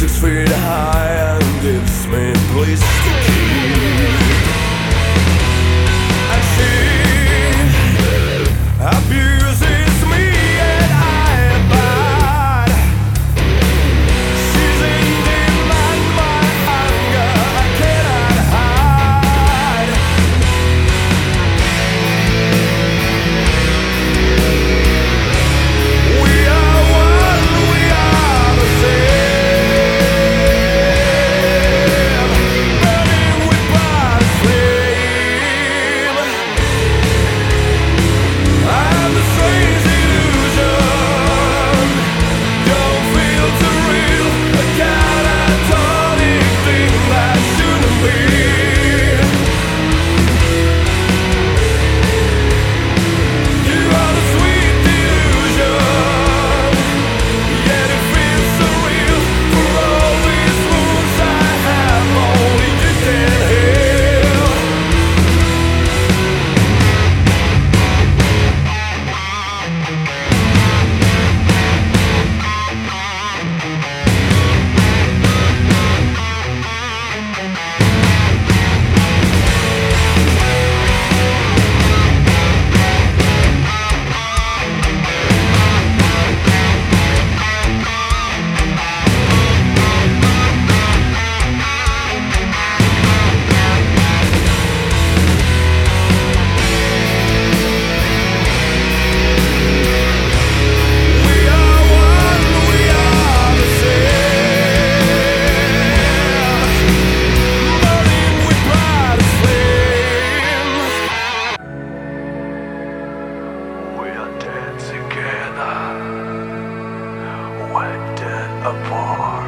6 feet high and gives me a place to keep. And she abuses me and I abide. She's in demand, my hunger I cannot hide. We are one, we are the same, burning with blood flame. I'm the strange illusion, don't feel too real, a catatonic thing that shouldn't be. You are the sweet delusion, yet it feels so real. For all these wounds I have, only you can heal. We are one, we are the same, burning with blood flame. We are dead together, we're dead apart.